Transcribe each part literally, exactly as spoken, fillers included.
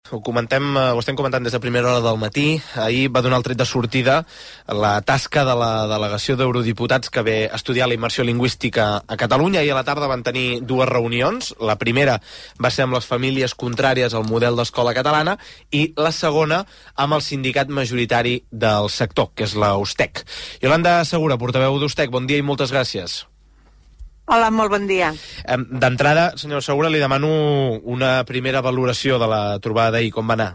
Ho comentem, ho estem comentant des de primera hora del matí. Ahir va donar el tret de sortida la tasca de la delegació d'eurodiputats que ve a estudiar la immersió lingüística a Catalunya. Ahir a la tarda van tenir dues reunions. La primera va ser amb les famílies contràries al model d'escola catalana i la segona amb el sindicat majoritari del sector, que és la USTEC. Yolanda Segura, portaveu d'USTEC, bon dia i moltes gràcies. Hola, molt bon dia. D'entrada, senyora Segura, li demano una primera valoració de la trobada d'ahir. Com va anar?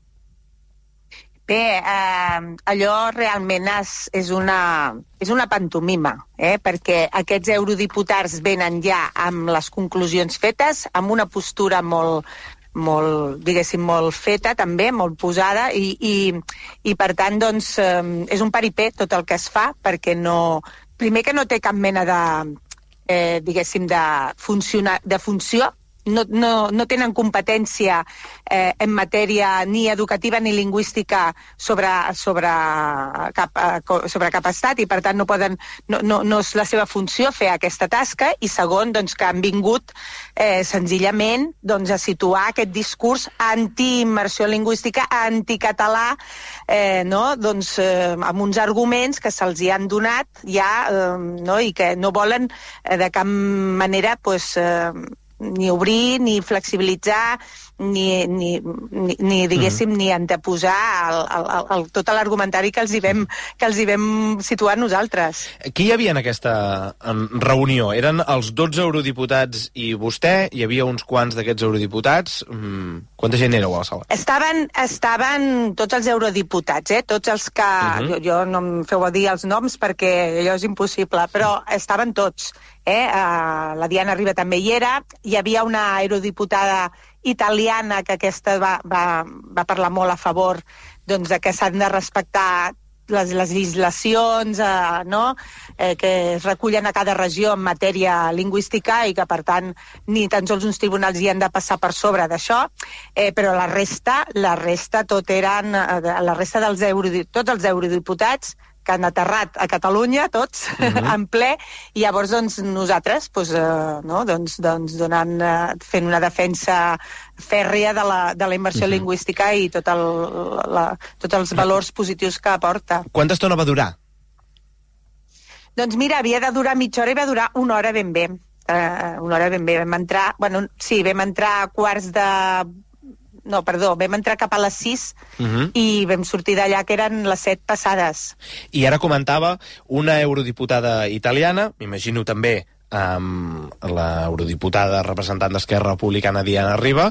Bé, eh, allò realment és, és, una, és una pantomima, eh? Perquè aquests eurodiputats venen ja amb les conclusions fetes, amb una postura molt, molt, diguéssim, molt feta també, molt posada, i, i, i per tant, doncs, eh, és un paripé tot el que es fa, perquè no... Primer que no té cap mena de... Eh, diguéssim, de, funciona, de funció, no, no, no tenen competència eh, en matèria ni educativa ni lingüística sobre, sobre, cap, sobre cap estat, i per tant no, poden, no, no, no és la seva funció fer aquesta tasca, i segon, doncs, que han vingut eh, senzillament doncs, a situar aquest discurs anti-immersió lingüística, anticatalà, eh, no? doncs, eh, amb uns arguments que se'ls hi han donat ja, eh, no? i que no volen eh, de cap manera pues, eh, ni obrir, ni flexibilitzar, ni, ni, ni, ni diguéssim, mm-hmm. ni anteposar el, el, el, el, tot l'argumentari que els hi vam, que els hi vam situar nosaltres. Qui hi havia en aquesta en reunió? Eren els dotze eurodiputats i vostè? Hi havia uns quants d'aquests eurodiputats? Mm, quanta gent éreu a la sala? Estaven, estaven tots els eurodiputats, eh? Tots els que... Mm-hmm. jo, jo no em feu dir els noms perquè allò és impossible, però estaven tots. Eh? Uh, la Diana Riba també hi era. Hi havia una eurodiputada italiana que aquesta va, va, va parlar molt a favor doncs, de que s'han de respectar les legislacions eh, no? eh, que es recullen a cada regió en matèria lingüística i que, per tant, ni tan sols uns tribunals hi han de passar per sobre d'això, eh, però la resta, la resta tot eren, eh, la resta dels eurodiputats, tots els eurodiputats que han aterrat a Catalunya, tots, uh-huh. en ple, i llavors doncs, nosaltres doncs, eh, no? doncs, doncs, donant, eh, fent una defensa fèrria de la, de la immersió uh-huh. lingüística i tot el, la, tots els valors positius que aporta. Quanta estona va durar? Doncs mira, havia de durar mitja hora i va durar una hora ben bé. Eh, una hora ben bé. Vam entrar, bueno, sí, vam entrar a quarts de... No, perdó, vam entrar cap a les sis uh-huh. i vam sortir d'allà que eren les set passades. I ara comentava una eurodiputada italiana, m'imagino també amb l'eurodiputada representant d'Esquerra Republicana Diana Riba,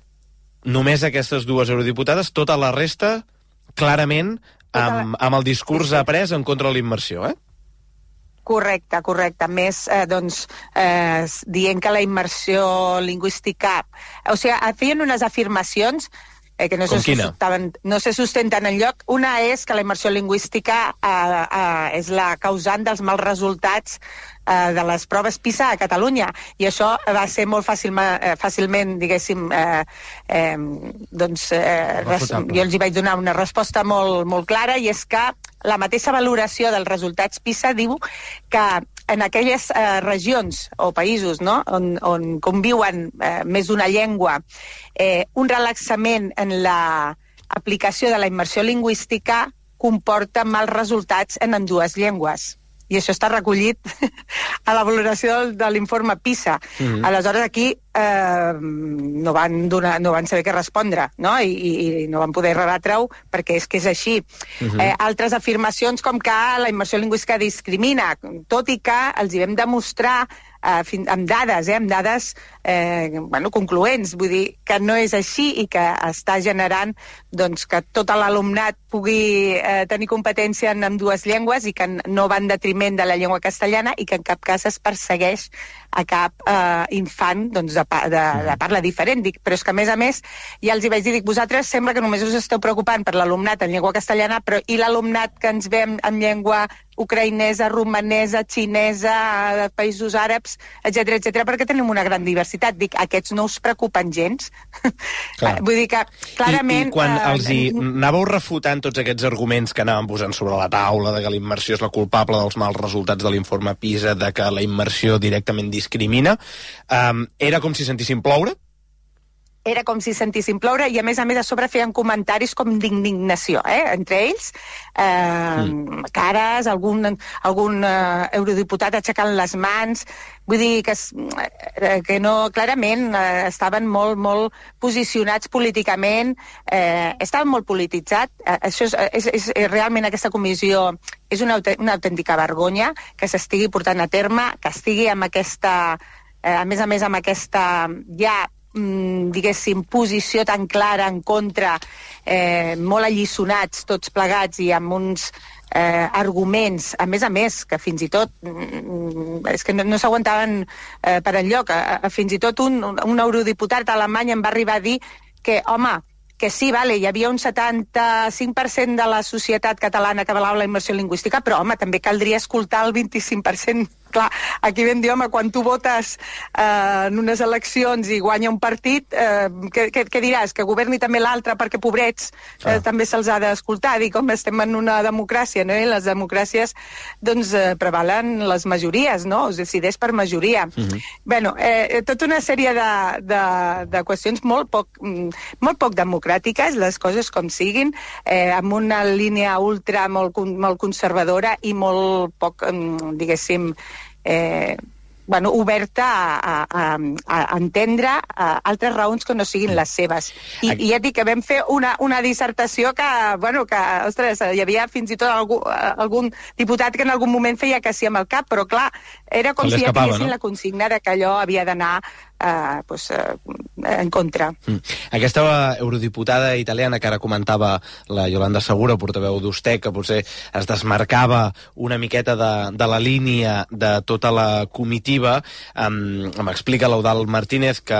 només aquestes dues eurodiputades, tota la resta clarament amb, amb el discurs après en contra de la immersió, eh? Correcte, correcte. A més, eh, doncs, eh, dient que la immersió lingüística... O sigui, feien unes afirmacions eh, que no se, sustentaven, no se sustenten enlloc. Una és que la immersió lingüística eh, eh, és la causant dels mals resultats eh, de les proves PISA a Catalunya. I això va ser molt fàcil, eh, fàcilment, diguéssim, eh, eh, doncs, eh, res, jo els hi vaig donar una resposta molt, molt clara, i és que la mateixa valoració dels resultats PISA diu que en aquelles eh, regions o països no? on, on conviuen eh, més d'una llengua, eh, un relaxament en l'aplicació de la immersió lingüística comporta mals resultats en ambdues llengües. I això està recollit a la valoració de l'informe PISA. Mm-hmm. Aleshores, aquí eh, no, van donar, no van saber què respondre, no? I, i, i no van poder rebatre-ho perquè és que és així. Mm-hmm. eh, altres afirmacions com que la immersió lingüística discrimina, tot i que els hi vam demostrar eh, amb dades, eh, amb dades eh, bueno, concloents, vull dir que no és així i que està generant doncs, que tot l'alumnat pugui eh, tenir competència en ambdues llengües i que no va en detriment de la llengua castellana i que en cap cas es persegueix a cap eh, infant doncs, de, de, de parla diferent. Dic, però és que, a més a més, ja els hi vaig dir, dic, vosaltres sembla que només us esteu preocupant per l'alumnat en llengua castellana, però i l'alumnat que ens ve en, en llengua ucraïnesa, romanesa, xinesa, de països àrabs, etcètera, etcètera, perquè tenim una gran diversitat. Dic, aquests no us preocupen gens? Vull dir que, clarament... I, i quan eh, els hi anàveu refutant tots aquests arguments que anàvem posant sobre la taula, de que la immersió és la culpable dels mals resultats de l'informe PISA, de que la immersió directament discrimina, um, era com si sentissin ploure? era com si sentissin ploure, i a més a més a sobre feien comentaris com d'indignació, eh? Entre ells, eh, mm. cares, algun, algun eh, eurodiputat aixecant les mans, vull dir que, eh, que no, clarament eh, estaven molt, molt posicionats políticament, eh, estaven molt polititzats, eh, això és, és, és, és realment aquesta comissió és una, una autèntica vergonya que s'estigui portant a terme, que estigui amb aquesta, eh, a més a més amb aquesta ja diguéssim, posició tan clara en contra, eh, molt alliçonats tots plegats i amb uns eh, arguments, a més a més, que fins i tot mm, és que no, no s'aguantaven eh, per enlloc. A, a, fins i tot un, un eurodiputat alemany em va arribar a dir que, home, que sí, vale, hi havia un setanta-cinc per cent de la societat catalana que avalava la immersió lingüística, però, home, també caldria escoltar el vint-i-cinc per cent. Clar, aquí vam dir, home, quan tu votes eh, en unes eleccions i guanya un partit, eh, què, què, què diràs? Que governi també l'altre perquè, pobrets, eh, ah. també se'ls ha d'escoltar. Dir, com estem en una democràcia, no? I les democràcies, doncs, eh, prevalen les majories, no? Es decideix per majoria. Uh -huh. Bueno, eh, tota una sèrie de, de, de qüestions molt poc, molt poc democràtiques, les coses com siguin, eh, amb una línia ultra molt, molt conservadora i molt poc, diguéssim, Eh, bueno, oberta a, a, a entendre a altres raons que no siguin les seves. I, i ja et dic que vam fer una, una dissertació que, bueno, que, ostres, hi havia fins i tot algú, algun diputat que en algun moment feia que sí amb el cap, però clar, era com si ja tinguessin, no?, la consigna de que allò havia d'anar Uh, pues, uh, en contra. Mm. Aquesta eurodiputada italiana que ara comentava la Yolanda Segura, portaveu d'Ustec, que potser es desmarcava una miqueta de, de la línia de tota la comitiva, um, m'explica l'Eudald Martínez que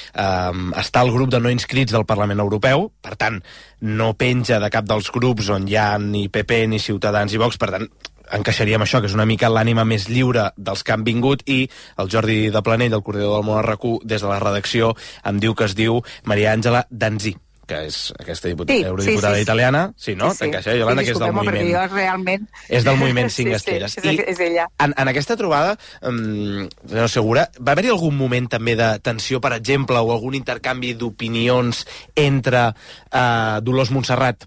um, està al grup de no inscrits del Parlament Europeu, per tant, no penja de cap dels grups on hi ha ni P P, ni Ciutadans i Vox, per tant, encaixaríem això, que és una mica l'ànima més lliure dels que han vingut, i el Jordi de Planell, del Corredor del Món R Q, des de la redacció, em diu que es diu Maria Àngela Danzì, que és aquesta diputada, sí, eurodiputada sí, sí, italiana. Sí, no? Sí, sí. T'encaixa, Yolanda, sí, que és del moviment... Jo, realment... És del moviment cinc sí, Estrelles. Sí, és, és ella. I en, en aquesta trobada, um, no segura, va haver-hi algun moment també de tensió, per exemple, o algun intercanvi d'opinions entre uh, Dolors Montserrat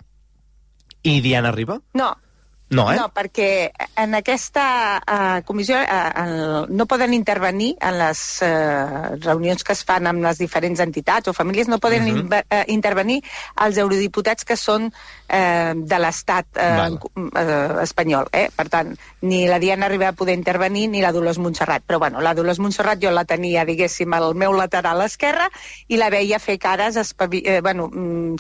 i Diana Riba? No. No, eh? No, perquè en aquesta uh, comissió uh, no poden intervenir en les uh, reunions que es fan amb les diferents entitats o famílies, no poden uh -huh. in, uh, intervenir els eurodiputats que són uh, de l'estat uh, uh, espanyol. Eh? Per tant, ni la Diana Riba va poder intervenir ni la Dolors Montserrat. Però bueno, la Dolors Montserrat jo la tenia, diguéssim, al meu lateral esquerre i la veia fer cares, espavi eh, bueno, mm,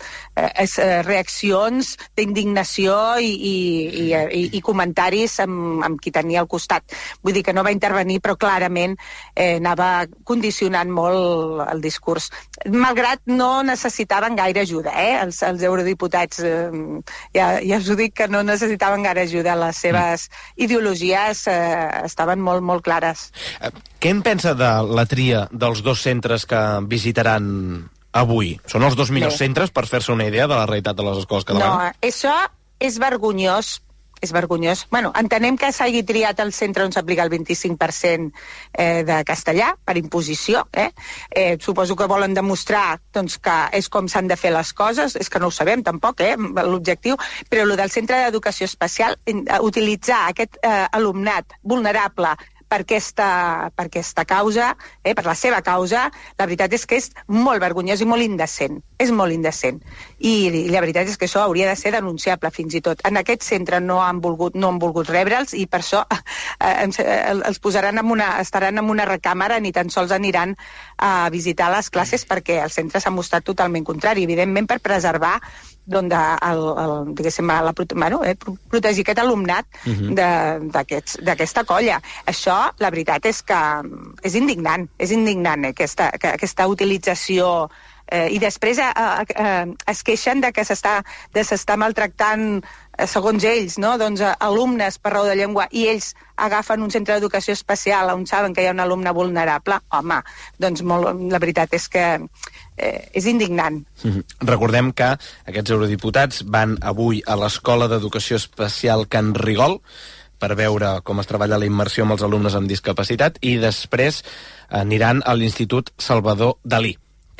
eh, reaccions d'indignació i, i, i I, i comentaris amb, amb qui tenia al costat. Vull dir que no va intervenir, però clarament eh, anava condicionant molt el discurs. Malgrat no necessitaven gaire ajuda, eh? Els, els eurodiputats, eh, ja, ja us ho dic que no necessitaven gaire ajuda. Les seves mm. ideologies eh, estaven molt, molt clares. Què en pensa de la tria dels dos centres que visitaran avui? Són els dos millors Bé. centres, per fer-se una idea de la realitat de les escoles catalanes? No, això és vergonyós. És vergonyós. Bueno, entenem que s'hagi triat el centre on s'aplica el vint-i-cinc per cent eh, de castellà, per imposició. Eh? Eh, suposo que volen demostrar doncs, que és com s'han de fer les coses, és que no ho sabem tampoc, eh, l'objectiu, però el del centre d'educació especial, utilitzar aquest eh, alumnat vulnerable per aquesta, per aquesta causa, eh, per la seva causa, la veritat és que és molt vergonyós i molt indecent. És molt indecent. I, i la veritat és que això hauria de ser denunciable, fins i tot. En aquest centre no han volgut, no han volgut rebre'ls i per això eh, els posaran en una, estaran en una recàmera, ni tan sols aniran a visitar les classes perquè el centre s'ha mostrat totalment contrari, evidentment per preservar doncs, el, el, diguéssim, la, bueno, eh, protegir aquest alumnat uh-huh. d'aquesta colla. Això, la veritat és que és indignant, és indignant eh, aquesta, que, aquesta utilització eh, i després eh, eh, es queixen de que s'està de s'està maltractant eh, segons ells, no? Doncs, eh, alumnes per raó de llengua, i ells agafen un centre d'educació especial on saben que hi ha un alumne vulnerable. Home, doncs molt, la veritat és que eh, és indignant. Mm-hmm. Recordem que aquests eurodiputats van avui a l'Escola d'Educació Especial Can Rigol per veure com es treballa la immersió amb els alumnes amb discapacitat, i després aniran a l'Institut Salvador Dalí,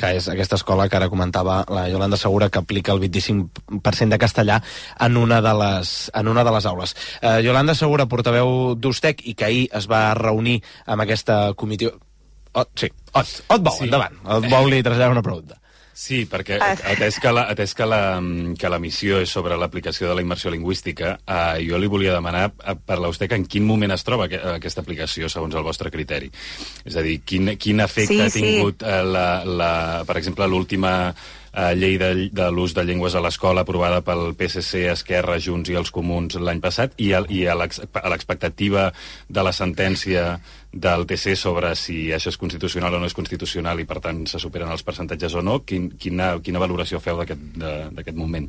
que és aquesta escola que ara comentava la Yolanda Segura, que aplica el vint-i-cinc per cent de castellà en una de les, en una de les aules. Eh, Yolanda Segura, portaveu d'Ustec, i que ahir es va reunir amb aquesta comitiva... Oh, sí, Ot, Ot Bou, sí. Endavant. Ot Bou li traslladar una pregunta. Sí, perquè atès que la, atès que la, que la missió és sobre l'aplicació de la immersió lingüística, eh, jo li volia demanar per l'Ustec en quin moment es troba que, aquesta aplicació, segons el vostre criteri. És a dir, quin, quin efecte sí, ha tingut, sí. eh, la, la, per exemple, l'última eh, llei de, de l'ús de llengües a l'escola aprovada pel P S C, Esquerra, Junts i els Comuns l'any passat, i a, i a l'expectativa de la sentència del T C sobre si això és constitucional o no és constitucional i per tant se superen els percentatges o no. Quin, quina, quina valoració feu d'aquest moment?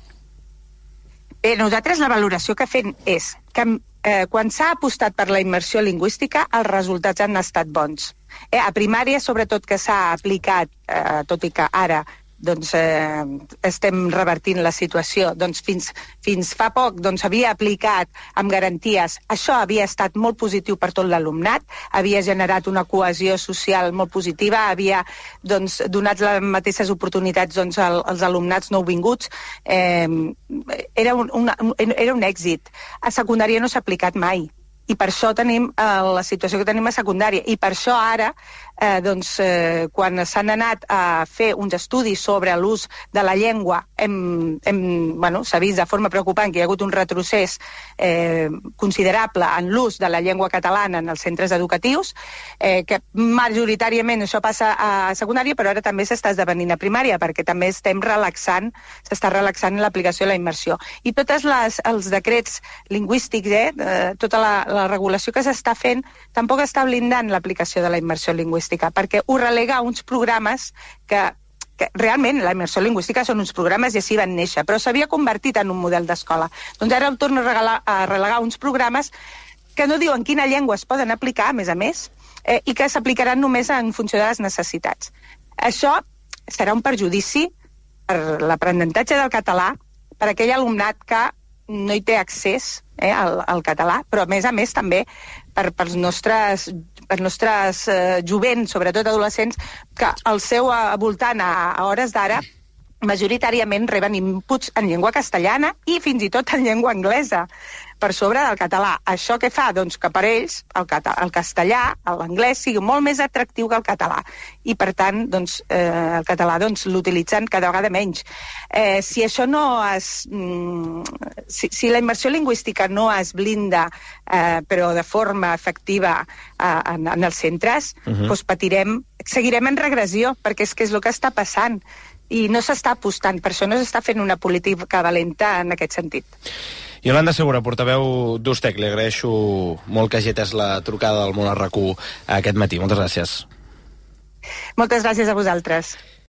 Bé, nosaltres la valoració que fem és que eh, quan s'ha apostat per la immersió lingüística els resultats han estat bons. Eh, a primària, sobretot, que s'ha aplicat, eh, tot i que ara doncs eh, estem revertint la situació. Doncs fins, fins fa poc doncs, havia aplicat amb garanties. Això havia estat molt positiu per tot l'alumnat, havia generat una cohesió social molt positiva, havia doncs, donat les mateixes oportunitats doncs, als alumnats nouvinguts. Eh, era, un, una, era un èxit. A secundària no s'ha aplicat mai. I per això tenim eh, la situació que tenim a secundària. I per això ara, eh, doncs, eh, quan s'han anat a fer uns estudis sobre l'ús de la llengua, hem, hem, bueno, s'ha vist de forma preocupant que hi ha hagut un retrocés eh, considerable en l'ús de la llengua catalana en els centres educatius, eh, que majoritàriament això passa a secundària, però ara també s'està esdevenint a primària, perquè també estem relaxant, s'està relaxant l'aplicació de la immersió. I tots els decrets lingüístics, eh, tota la la regulació que s'està fent tampoc està blindant l'aplicació de la immersió lingüística, perquè ho relega a uns programes que, que realment la immersió lingüística són uns programes i així van néixer, però s'havia convertit en un model d'escola. Doncs ara ho torno a, regalar, a relegar uns programes que no diuen quina llengua es poden aplicar, a més a més, eh, i que s'aplicaran només en funció de les necessitats. Això serà un perjudici per l'aprenentatge del català per aquell alumnat que no hi té accés eh, al, al català, però a més a més també per, pels nostres, per nostres eh, jovents, sobretot adolescents, que al seu voltant a, a hores d'ara majoritàriament reben inputs en llengua castellana i fins i tot en llengua anglesa per sobre del català. Això què fa? Doncs que per ells el, cata el castellà, l'anglès, sigui molt més atractiu que el català. I per tant, doncs, eh, el català doncs, l'utilitzen cada vegada menys. Eh, si això no es... Mm, si, si la immersió lingüística no es blinda, eh, però de forma efectiva eh, en, en els centres, uh-huh. doncs patirem, seguirem en regressió, perquè és que és el que està passant. I no s'està apostant, per això no s'està fent una política valenta en aquest sentit. Yolanda Segura, portaveu d'Ustec, li agraeixo molt que hagi atès la trucada del Món a RAC u aquest matí. Moltes gràcies. Moltes gràcies a vosaltres.